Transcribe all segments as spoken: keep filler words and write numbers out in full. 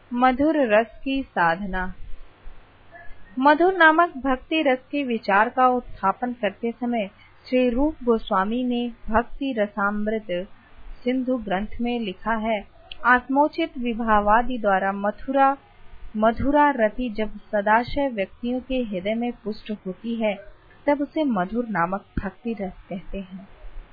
मधुर रस की साधना। मधुर नामक भक्ति रस के विचार का उत्थापन करते समय श्री रूप गोस्वामी ने भक्ति रसामृत सिंधु ग्रंथ में लिखा है, आत्मोचित विभावादि द्वारा मथुरा मधुरा रति जब सदाशय व्यक्तियों के हृदय में पुष्ट होती है, तब उसे मधुर नामक भक्ति रस कहते हैं।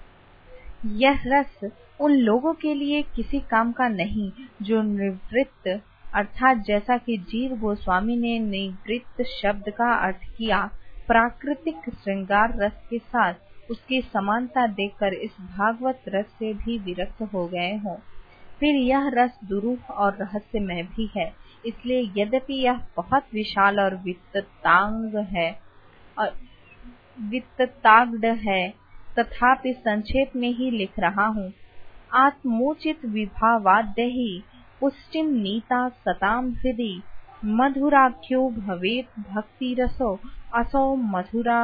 यह रस उन लोगों के लिए किसी काम का नहीं जो निवृत्त, अर्थात जैसा कि जीव गोस्वामी ने निवृत्त शब्द का अर्थ किया, प्राकृतिक श्रृंगार रस के साथ उसकी समानता देखकर इस भागवत रस से भी विरक्त हो गए हों। फिर यह रस दुरूह और रहस्यमय भी है, इसलिए यद्यपि यह बहुत विशाल और वित्तांग है और वित्ताग्ध है, तथापि संक्षेप में ही लिख रहा हूँ। आत्मोचित विभावाद्य ही पुष्टिम नीता सताम हृदि मधुराख्यो भवेत भक्ति रसो असौ मधुरा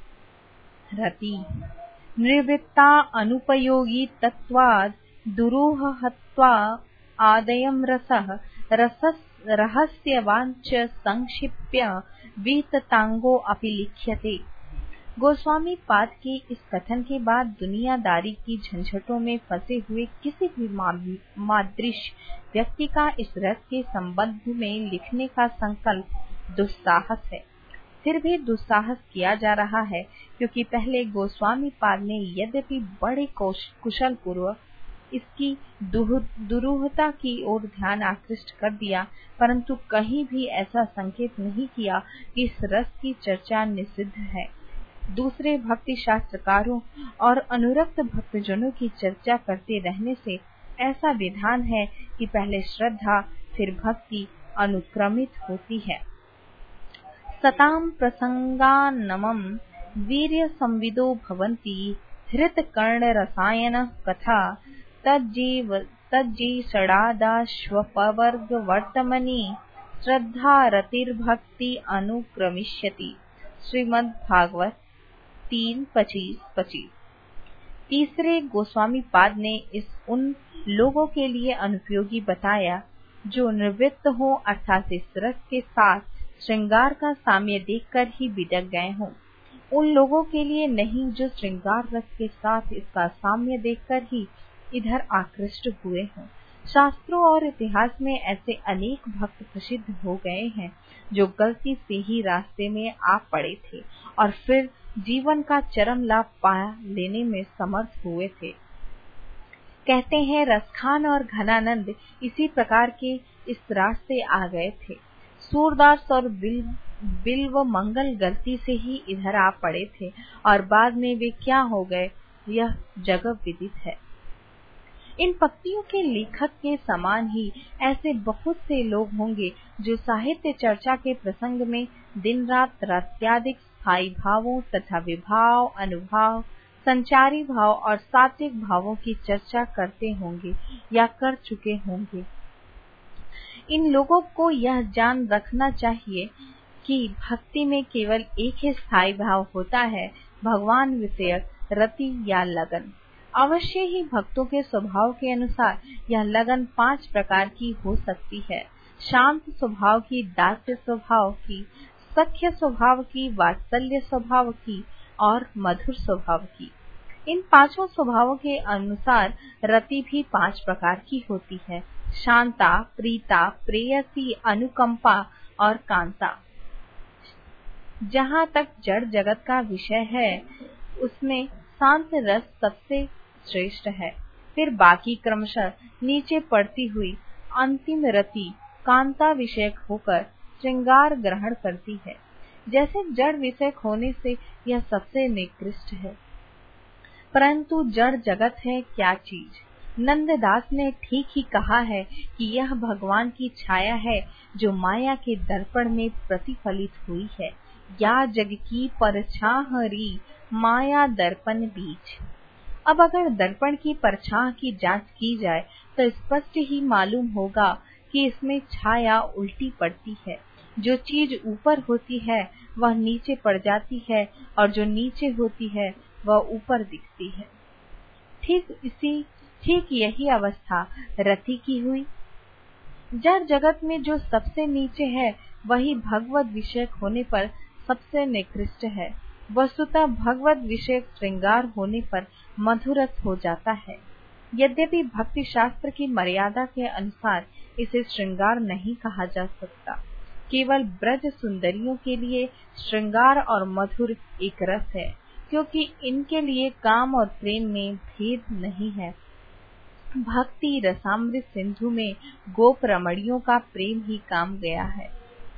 रति निवृत्ता अनुपयोगी तत्वाद दुरूह हत्वा आदयम रसः रसस् रहस्यवांच संक्षिप्य विततांगो अपि लिख्यते। गोस्वामी पाद के इस कथन के बाद दुनियादारी की झंझटों में फंसे हुए किसी भी मादृश व्यक्ति का इस रस के संबंध में लिखने का संकल्प दुस्साहस है। फिर भी दुस्साहस किया जा रहा है, क्योंकि पहले गोस्वामी पाद ने यद्यपि बड़े कुशल पूर्वक इसकी दुरूहता की ओर ध्यान आकृष्ट कर दिया, परंतु कहीं भी ऐसा संकेत नहीं किया कि इस रस की चर्चा निषिद्ध है। दूसरे भक्ति शास्त्रकारों और अनुरक्त भक्तजनों की चर्चा करते रहने से ऐसा विधान है कि पहले श्रद्धा फिर भक्ति अनुक्रमित होती है। सताम प्रसंगान्नमं वीर्य संविदो भवन्ति हृत कर्ण रसायन कथा तज्जीव तज्जी षडादाश्वपवर्ग वर्तमनि श्रद्धा रतिर्भक्ति अनुक्रमिष्यति। श्रीमद् भागवत तीन पच्चीस पच्चीस। तीसरे गोस्वामी पाद ने इस उन लोगों के लिए अनुपयोगी बताया जो निवृत्त हो, अर्थात इस रस के साथ श्रृंगार का साम्य देखकर ही बिदक गए हों। उन लोगों के लिए नहीं जो श्रृंगार रस के साथ इसका साम्य देखकर ही इधर आकृष्ट हुए हों। शास्त्रों और इतिहास में ऐसे अनेक भक्त प्रसिद्ध हो गए हैं जो गलती से ही रास्ते में आ पड़े थे और फिर जीवन का चरम लाभ पा लेने में समर्थ हुए थे। कहते हैं रसखान और घनानंद इसी प्रकार के इस रास्ते आ गए थे। सूरदास और बिल्व, बिल्व मंगल गलती से ही इधर आ पड़े थे और बाद में वे क्या हो गए यह जगत विदित है। इन पंक्तियों के लेखक के समान ही ऐसे बहुत से लोग होंगे जो साहित्य चर्चा के प्रसंग में दिन रात रात्यादिक स्थायी भावों तथा विभाव, अनुभाव, संचारी भाव और सात्विक भावों की चर्चा करते होंगे या कर चुके होंगे। इन लोगों को यह जान रखना चाहिए कि भक्ति में केवल एक ही स्थायी भाव होता है, भगवान विषयक रति या लगन। अवश्य ही भक्तों के स्वभाव के अनुसार यह लगन पांच प्रकार की हो सकती है। शांत स्वभाव की, दास्य स्वभाव की, सख्य स्वभाव की, वात्सल्य स्वभाव की और मधुर स्वभाव की। इन पांचों स्वभावों के अनुसार रति भी पांच प्रकार की होती है, शांता, प्रीता, प्रेयसी, अनुकंपा और कांता। जहाँ तक जड़ जगत का विषय है उसमें शांत रस सबसे श्रेष्ठ है। फिर बाकी क्रमशः नीचे पड़ती हुई अंतिम रति कांता विषयक होकर श्रृंगार ग्रहण करती है। जैसे जड़ विषयक होने से यह सबसे निकृष्ट है, परंतु जड़ जगत है क्या चीज। नंददास ने ठीक ही कहा है कि यह भगवान की छाया है जो माया के दर्पण में प्रतिफलित हुई है। या जग की परछाह री माया दर्पण बीच। अब अगर दर्पण की परछाह की जांच की जाए तो स्पष्ट ही मालूम होगा कि इसमें छाया उल्टी पड़ती है। जो चीज ऊपर होती है वह नीचे पड़ जाती है और जो नीचे होती है वह ऊपर दिखती है। ठीक इसी ठीक यही अवस्था रति की हुई। जड़ जगत में जो सबसे नीचे है वही भगवत विषयक होने पर सबसे निकृष्ट है। वस्तुतः भगवत विषयक श्रृंगार होने पर मधुरस हो जाता है। यद्यपि भक्ति शास्त्र की मर्यादा के अनुसार इसे श्रृंगार नहीं कहा जा सकता। केवल ब्रज सुंदरियों के लिए श्रृंगार और मधुर एक रस है, क्योंकि इनके लिए काम और प्रेम में भेद नहीं है। भक्ति रसामृत सिंधु में गोप रमणियों का प्रेम ही काम गया है,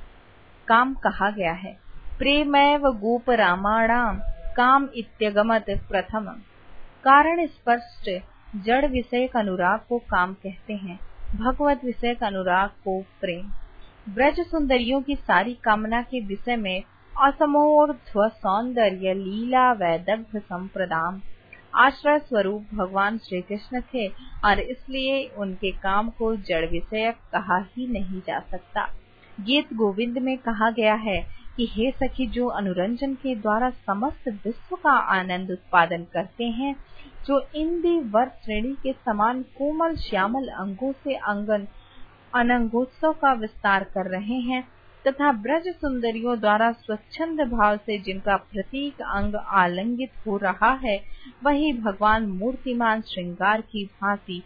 काम कहा गया है। प्रेमैव गोप रामाणाम काम इत्यगमत प्रथम। कारण स्पष्ट। जड़ विषयक अनुराग को काम कहते हैं, भगवत विषयक अनुराग को प्रेम। ब्रज सुंदरियों की सारी कामना के विषय में असमोर्ध्व सौंदर्य लीला वैदग्ध संप्रदान आश्रय स्वरूप भगवान श्री कृष्ण थे और इसलिए उनके काम को जड़ विषयक कहा ही नहीं जा सकता। गीत गोविंद में कहा गया है कि हे सखी, जो अनुरंजन के द्वारा समस्त विश्व का आनंद उत्पादन करते हैं, जो इंद्र वर श्रेणी के समान कोमल श्यामल अंगों से अंगन अनंगोत्सव का विस्तार कर रहे हैं तथा ब्रज सुंदरियों द्वारा स्वच्छंद भाव से जिनका प्रतीक अंग आलिंगित हो रहा है, वही भगवान मूर्तिमान श्रृंगार की भांति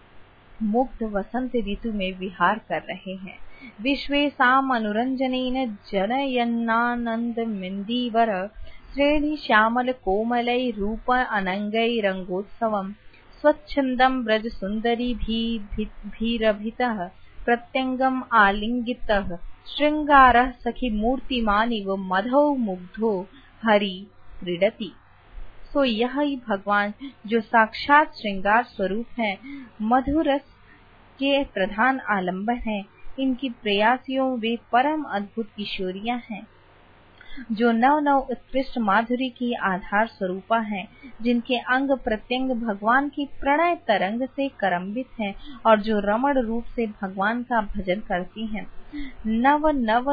मुग्ध वसंत ऋतु में विहार कर रहे हैं। विश्वेशाम अनुरंजनेन जनयन्नानंद मिंदीवर श्रेणी श्यामल कोमलै रूप अनंगै रंगोत्सवम स्वच्छंदम ब्रज सुंदरी भी भीरभितः प्रत्यंगम आलिंगितः श्रृंगारः सखी मूर्तिमानिव मधौ मुग्धो हरि क्रीडति। सो यह ही भगवान जो साक्षात श्रृंगार स्वरूप है, मधुरस के प्रधान आलंबन है। इनकी प्रेयसियों वे परम अद्भुत किशोरियां हैं, जो नव नव उत्कृष्ट माधुरी की आधार स्वरूपा हैं, जिनके अंग प्रत्यंग भगवान की प्रणय तरंग से करंबित हैं और जो रमण रूप से भगवान का भजन करती हैं। नव नव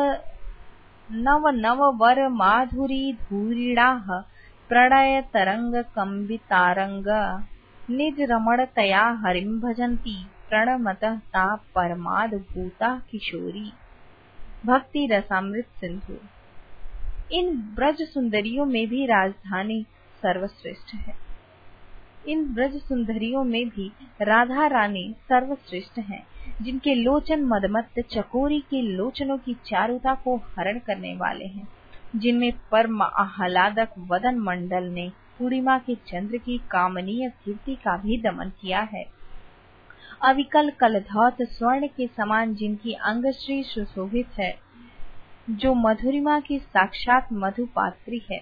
नव नव वर माधुरी धूरिणाः प्रणय तरंग कंबितारंग निज रमण तया हरिम भजन्ति प्रणमतः ता परमाद भूता किशोरी। भक्ति रसामृत सिंधु। इन ब्रज सुंदरियों में भी राजधानी सर्वश्रेष्ठ है। इन ब्रज सुंदरियों में भी राधा रानी सर्वश्रेष्ठ हैं, जिनके लोचन मदमत्त चकोरी के लोचनों की चारुता को हरण करने वाले हैं, जिनमें परम आह्लादक वदन मंडल ने पूर्णिमा के चंद्र की कामनीय कीर्ति का भी दमन किया है। अविकल कलधौत स्वर्ण के समान जिनकी अंगश्री सुशोभित है, जो मधुरिमा की साक्षात मधुपात्री है।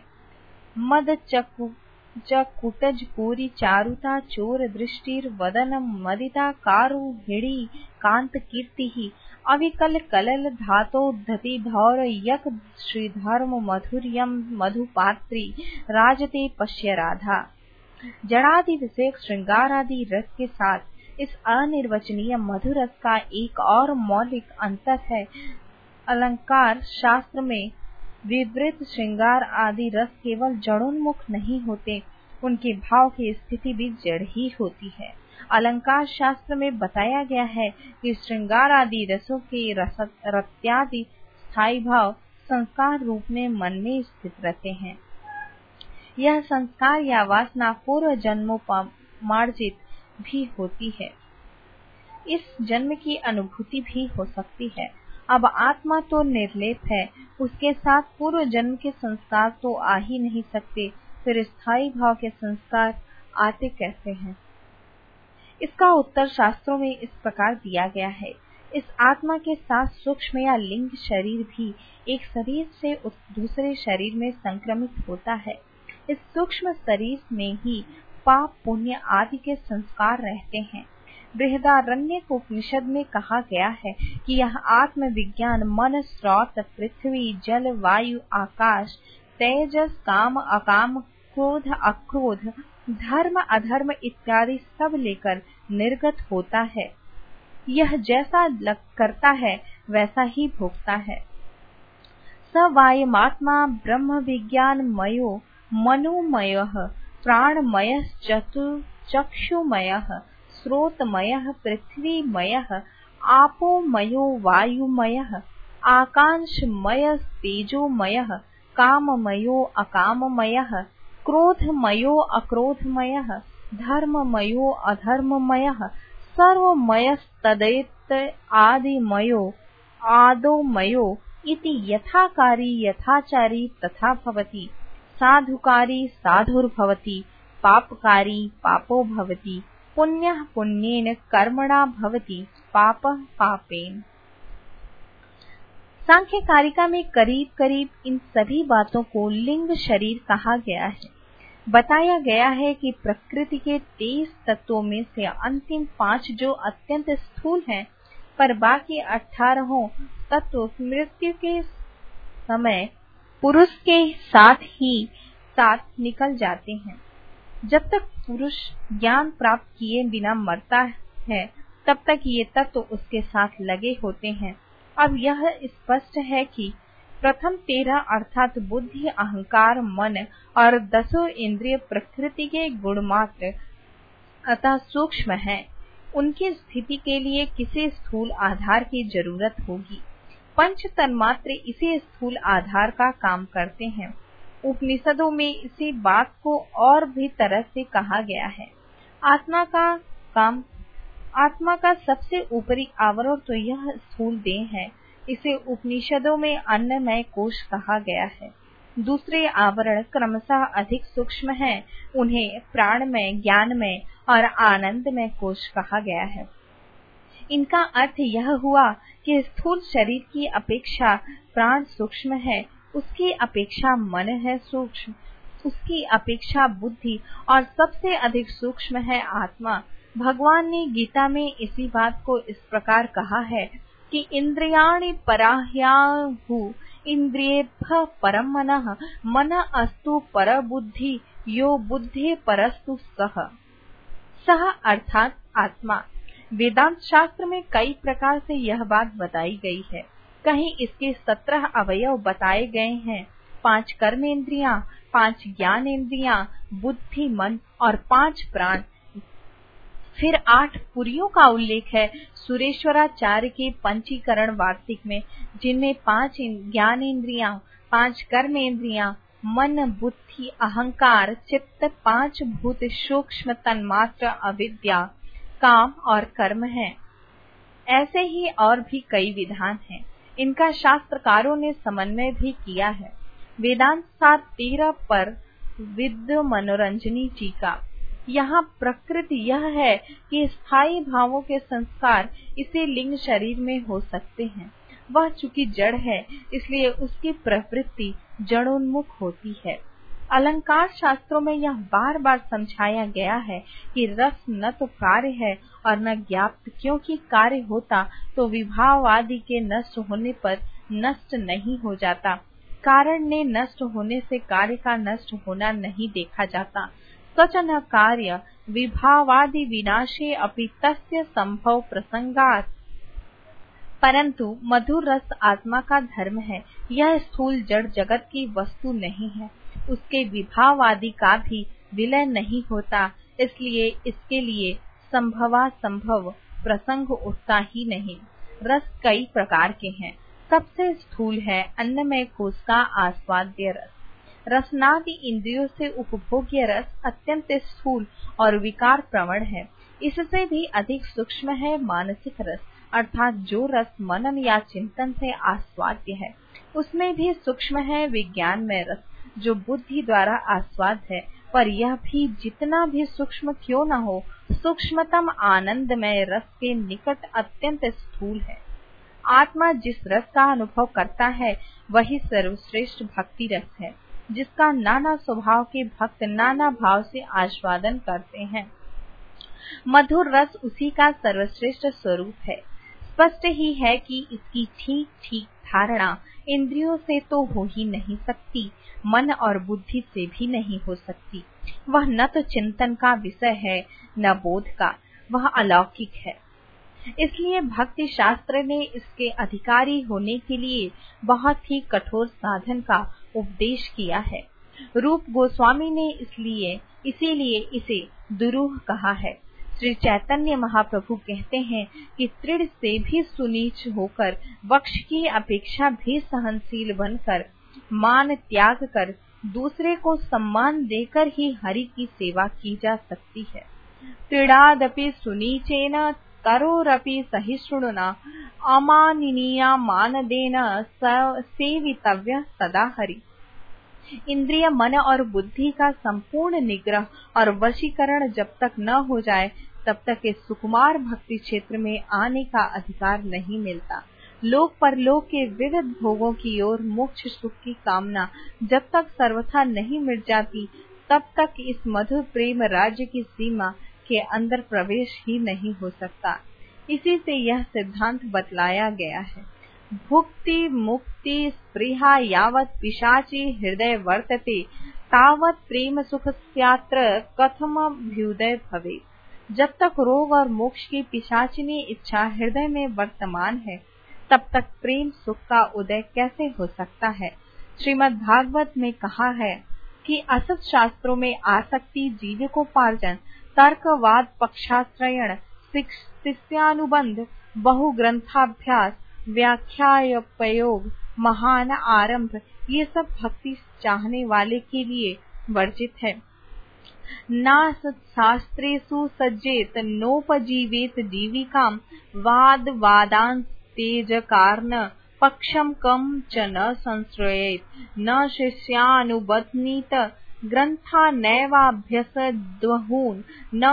मद चकु चकुटज पूरी चारुता चोर दृष्टिर वदन मदिता कारू हिड़ी कांत कीर्ति ही अविकल कलल धातोद्धति धौर यक श्रीधर्म मधुर्यम मधुपात्री राजते पश्य राधा। जड़ादि विषयक श्रृंगार आदि रस के साथ इस अनिर्वचनीय मधुर रस का एक और मौलिक अंतर है। अलंकार शास्त्र में विवृत श्रृंगार आदि रस केवल जड़ोन्मुख नहीं होते, उनके भाव की स्थिति भी जड़ ही होती है। अलंकार शास्त्र में बताया गया है कि श्रृंगार आदि रसों के रत्यादि स्थायी भाव संस्कार रूप में मन में स्थित रहते हैं। यह संस्कार या वासना पूर्व जन्मोपार्जित भी होती है, इस जन्म की अनुभूति भी हो सकती है। अब आत्मा तो निर्लेप है, उसके साथ पूर्व जन्म के संस्कार तो आ ही नहीं सकते, फिर स्थायी भाव के संस्कार आते कैसे हैं? इसका उत्तर शास्त्रों में इस प्रकार दिया गया है। इस आत्मा के साथ सूक्ष्म या लिंग शरीर भी एक शरीर से दूसरे शरीर में संक्रमित होता है। इस सूक्ष्म शरीर में ही पाप पुण्य आदि के संस्कार रहते हैं। बृहदारण्यक उपनिषद में कहा गया है कि यह आत्म विज्ञान मन, स्रोत, पृथ्वी, जल, वायु, आकाश, तेजस, काम, अकाम, क्रोध, अक्रोध, धर्म, अधर्म इत्यादि सब लेकर निर्गत होता है। यह जैसा लग करता है वैसा ही भोगता है। स वायमात्मा ब्रह्म विज्ञान मयो मनोमयः प्राणमयश्चक्षुमयः श्रोतमयः पृथ्वीमयः आपोमयो वायुमयः आकाशमयस्तेजोमयः काममयो अकाममयः क्रोधमयो अक्रोधमयः धर्ममयो अधर्ममयः सर्वमयस्तदेत आदिमयो आदोमयो इति यथाकारी यथाचारी तथा भवति साधुकारी साधुर्भवति पापकारी पापो भवति पुण्यः पुण्येन कर्मणा भवति पापः पापेन। सांख्य कारिका में करीब करीब इन सभी बातों को लिंग शरीर कहा गया है। बताया गया है कि प्रकृति के तेईस तत्वों में से अंतिम पांच जो अत्यंत स्थूल हैं, पर बाकी अठारहों तत्व मृत्यु के समय पुरुष के साथ ही साथ निकल जाते हैं। जब तक पुरुष ज्ञान प्राप्त किए बिना मरता है तब तक ये तत्व उसके साथ लगे होते हैं। अब यह स्पष्ट है कि प्रथम तेरह अर्थात बुद्धि, अहंकार, मन और दसों इंद्रिय प्रकृति के गुण मात्र अतः सूक्ष्म हैं। उनकी स्थिति के लिए किसी स्थूल आधार की जरूरत होगी। पंच तन्मात्र इसी स्थूल आधार का काम करते हैं। उपनिषदों में इसी बात को और भी तरह से कहा गया है। आत्मा का काम आत्मा का सबसे ऊपरी आवरण तो यह स्थूल देह है। इसे उपनिषदों में अन्नमय कोश कहा गया है। दूसरे आवरण क्रमशः अधिक सूक्ष्म हैं। उन्हें प्राणमय, ज्ञानमय और आनंदमय कोश कहा गया है। इनका अर्थ यह हुआ कि स्थूल शरीर की अपेक्षा प्राण सूक्ष्म है, उसकी अपेक्षा मन है सूक्ष्म, उसकी अपेक्षा बुद्धि और सबसे अधिक सूक्ष्म है आत्मा। भगवान ने गीता में इसी बात को इस प्रकार कहा है कि इंद्रियाणि पराह्याहु इंद्रियेभ्यः परम मनः मनः अस्तु पर बुद्धि यो बुद्धि परस्तु सह सह अर्थात आत्मा। वेदांत शास्त्र में कई प्रकार से यह बात बताई गई है। कहीं इसके सत्रह अवयव बताए गए हैं, पांच कर्मेंद्रियां, पांच ज्ञानेंद्रियां, बुद्धि, मन और पांच प्राण। फिर आठ पुरियों का उल्लेख है सुरेश्वराचार्य के पंचीकरण वार्तिक में, जिनमें पांच ज्ञानेंद्रियां, पांच कर्मेंद्रियां, मन, बुद्धि, अहंकार, चित्त, पांच भूत, सूक्ष्म तन्मात्र, अविद्या, काम और कर्म हैं। ऐसे ही और भी कई विधान हैं। इनका शास्त्रकारों ने समन्वय भी किया है। वेदांत सात तेरह पर विद्य मनोरंजनी टीका। यहाँ प्रकृति यह है कि स्थायी भावों के संस्कार इसे लिंग शरीर में हो सकते हैं। वह चूंकि जड़ है, इसलिए उसकी प्रवृत्ति जड़ोन्मुख होती है। अलंकार शास्त्रों में यह बार बार समझाया गया है कि रस न तो कार्य है और न ज्ञाप्त, क्योंकि कार्य होता तो विभाववादी के नष्ट होने पर नष्ट नहीं हो जाता। कारण ने नष्ट होने से कार्य का नष्ट होना नहीं देखा जाता। सच न कार्य विभावादि विनाशे अपि तस्य संभव प्रसंगात्। परंतु मधुर रस आत्मा का धर्म है। यह स्थूल जड़ जगत की वस्तु नहीं है। उसके विभावादि का भी विलय नहीं होता, इसलिए इसके लिए संभवा संभव प्रसंग उठता ही नहीं। रस कई प्रकार के हैं। सबसे स्थूल है अन्नमय कोश का आस्वाद्य रस। रसनादि इंद्रियों से उपभोग्य रस अत्यंत स्थूल और विकार प्रवण है। इससे भी अधिक सूक्ष्म है मानसिक रस, अर्थात जो रस मनन या चिंतन से आस्वाद्य है। उसमें भी सूक्ष्म है विज्ञानमय रस, जो बुद्धि द्वारा आस्वाद है। पर यह भी जितना भी सूक्ष्म क्यों न हो, सूक्ष्मतम आनंदमय रस के निकट अत्यंत स्थूल है। आत्मा जिस रस का अनुभव करता है वही सर्वश्रेष्ठ भक्ति रस है, जिसका नाना स्वभाव के भक्त नाना भाव से आस्वादन करते हैं। मधुर रस उसी का सर्वश्रेष्ठ स्वरूप है। स्पष्ट ही है कि इसकी ठीक ठीक धारणा इंद्रियों से तो हो ही नहीं सकती, मन और बुद्धि से भी नहीं हो सकती। वह न तो चिंतन का विषय है न बोध का, वह अलौकिक है। इसलिए भक्ति शास्त्र ने इसके अधिकारी होने के लिए बहुत ही कठोर साधन का उपदेश किया है। रूप गोस्वामी ने इसलिए इसीलिए इसे दुरूह कहा है। श्री चैतन्य महाप्रभु कहते हैं कि तृण से भी सुनीच होकर, वक्ष की अपेक्षा भी सहनशील बनकर, मान त्याग कर, दूसरे को सम्मान देकर ही हरि की सेवा की जा सकती है। तृणादपि सुनीचेन तरोरपि सहिष्णुना अमाननीया मानदेन सेवितव्य सदा हरि। इंद्रिय, मन और बुद्धि का संपूर्ण निग्रह और वशीकरण जब तक न हो जाए तब तक इस सुकुमार भक्ति क्षेत्र में आने का अधिकार नहीं मिलता। लोक परलोक के विविध भोगों की ओर मोक्ष सुख की कामना जब तक सर्वथा नहीं मिट जाती तब तक इस मधुर प्रेम राज्य की सीमा के अंदर प्रवेश ही नहीं हो सकता। इसी से यह सिद्धांत बतलाया गया है। भुक्ति मुक्ति स्पृहा यावत् पिशाची हृदय वर्तते तावत् प्रेम सुख स्यात्र कथम अभ्युदय भवे। जब तक रोग और मोक्ष की पिशाचिनी इच्छा हृदय में वर्तमान है तब तक प्रेम सुख का उदय कैसे हो सकता है। श्रीमद् भागवत में कहा है कि असत शास्त्रों में आसक्ति, जीविकोपार्जन, तर्कवाद, पक्षाश्रयण, शिष्यानुबंध, बहुग्रंथाभ्यास, व्याख्यायोपयोग, महान आरंभ, ये सब भक्ति चाहने वाले के लिए वर्जित है। ना शास्त्रेषु सज्जेत नोपजीवेत जीविकाम वाद वादांस तेज कारण पक्षम कम च न संश्रयेत न शिष्यानुबध्नीत ग्रंथा नैवाभ्यसद्वहून न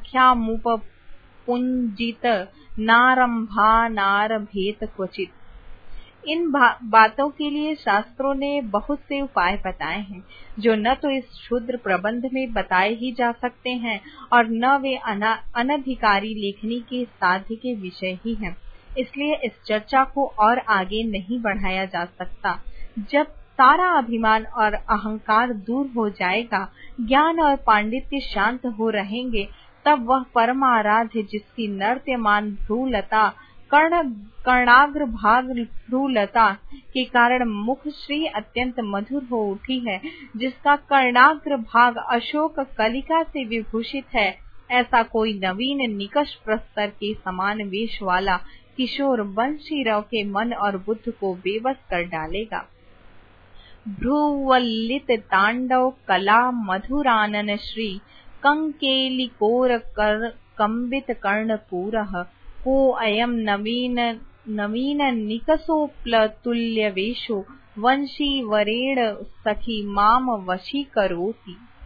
व्याख्यामुपपुंजित नारंभा नारभेत क्वचित। इन बातों के लिए शास्त्रों ने बहुत से उपाय बताए हैं जो न तो इस क्षुद्र प्रबंध में बताए ही जा सकते हैं और न वे अनधिकारी लेखनी के साध्य के विषय ही हैं। इसलिए इस चर्चा को और आगे नहीं बढ़ाया जा सकता। जब सारा अभिमान और अहंकार दूर हो जाएगा, ज्ञान और पांडित्य शांत हो रहेंगे, तब वह परमाराध्य जिसकी नर्त्यमान भ्रूलता कर्ण कर्णाग्र भाग भ्रूलता के कारण मुख श्री अत्यंत मधुर हो उठी है, जिसका कर्णाग्र भाग अशोक कलिका से विभूषित है, ऐसा कोई नवीन निकष प्रस्तर के समान वेश वाला किशोर बंशीरव के मन और बुद्ध को बेबस कर डालेगा। भ्रूवल्लित तांडव कला मधुरानन श्री कंकेलिकोर कर कंबित कर्णपूरः को अयम नवीन नवीन निकषोप्लतुल्य वेशो वंशी वरेण सखी माम वशीकरोति।